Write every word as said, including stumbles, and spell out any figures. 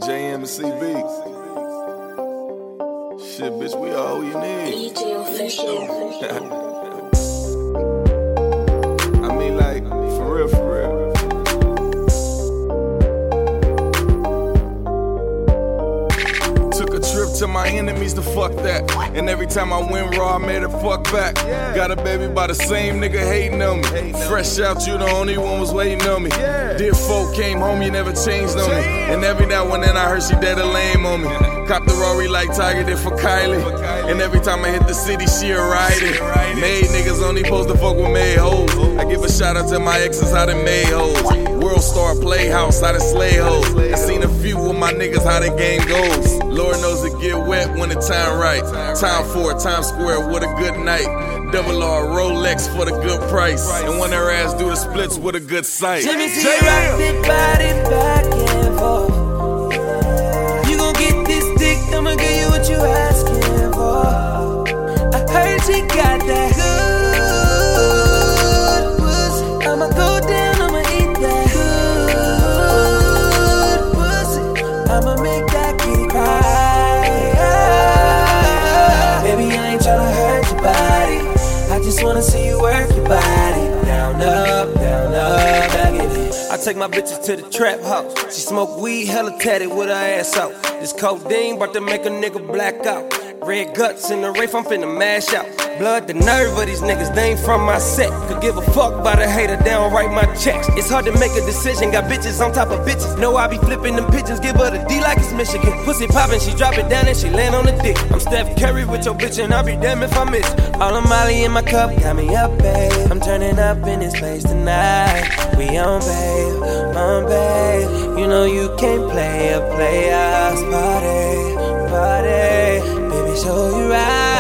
J M C Beats. Shit, bitch, we all you need. D J Official. I mean, like, for real, for real. Took a trip to my enemies to fuck that. And every time I went raw, I made her fuck back. Got a baby by the same nigga hating on me. Fresh out, you the only one was waiting on me. Dear folk came home, you never changed on me. And every now and then I heard she dead a lame on me. Cop the Rory like Tiger did for Kylie. And every time I hit the city, she a ride it. Made niggas only supposed to fuck with made hoes. I give a shout out to my exes, how they made hoes. World Star Playhouse, how they slay hoes. I seen a few with my niggas, how the game goes. Lord knows it get wet when the time right. Time for it, Times Square, what a good night. Double R Rolex for the good price. And when her ass do the splits with a good sight. Let me see you rock that body back and forth. You gon' get this dick, I'ma give you what you asking for. I heard you got that good pussy. I'ma go down, I'ma eat that good pussy. I'ma make that kitty cry. Baby, I ain't tryna hurt your body. I just wanna see you work your body. Down, up, down, up, back in it. I take my bitches to the trap house. She smoke weed, hella tatted with her ass out. This codeine bout to make a nigga black out. Red guts in the rafe, I'm finna mash out. Blood the nerve of these niggas, they ain't from my set. Could give a fuck about a hater, they don't write my checks. It's hard to make a decision, got bitches on top of bitches. Know I be flipping them pigeons, give her the D like it's Michigan. Pussy poppin', she drop it down and she land on the dick. I'm Steph Curry with your bitch and I'll be damned if I miss. All the Molly in my cup got me up, babe. I'm turning up in this place tonight. We on, babe, on, babe. You know you can't play a playhouse party, party. Baby, show you right.